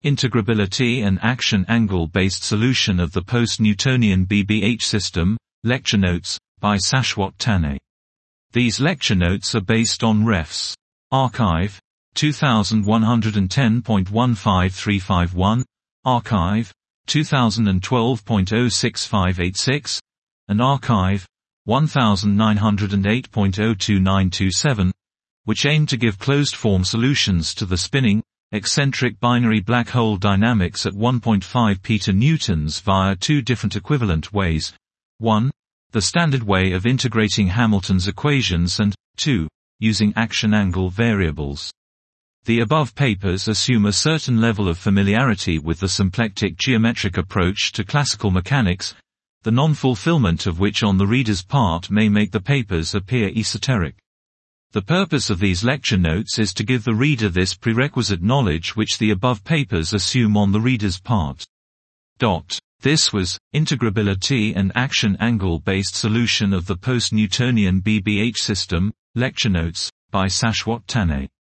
Integrability and Action Angle-Based Solution of the Post-Newtonian BBH System, Lecture Notes, by Shashwat Tanay. These lecture notes are based on Refs. Archive, 2110.15351, Archive, 2012.06586, and Archive, 1908.02927, which aim to give closed-form solutions to the spinning, eccentric binary black hole dynamics at 1.5 peter-newtons via two different equivalent ways: 1. The standard way of integrating Hamilton's equations, and 2. Using action angle variables. The above papers assume a certain level of familiarity with the symplectic geometric approach to classical mechanics, the non-fulfillment of which on the reader's part may make the papers appear esoteric. The purpose of these lecture notes is to give the reader this prerequisite knowledge which the above papers assume on the reader's part. This was Integrability and Action Angle-Based Solution of the Post-Newtonian BBH System, Lecture Notes, by Shashwat Tanay.